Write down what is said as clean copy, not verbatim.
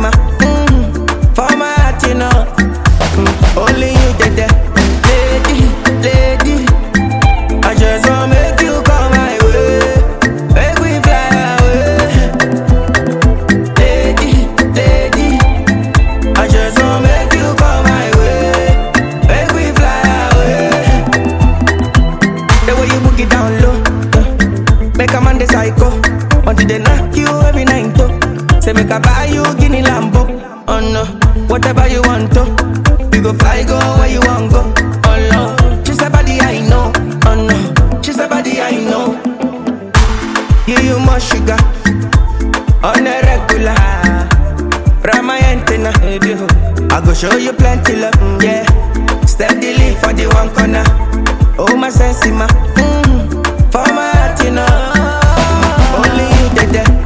ma. For my heart, you know. Only you did that. Lady, lady. I just wanna make you come my way. Make we fly away. Lady, lady. I just wanna make you come my way. Make we fly away. The way you book it down low, make a man the psycho. Until they knock you every night, though. Say make I buy you Guinea Lambo. Oh no, whatever you want to. We go fly, go where you want go. Oh no, she's a body I know. Oh no, she's a body I know. You more sugar on the regular. From my antenna, I go show you plenty love, yeah. Steadily for the one corner. Oh my sense, ma. For my heart, you know. Only you did that.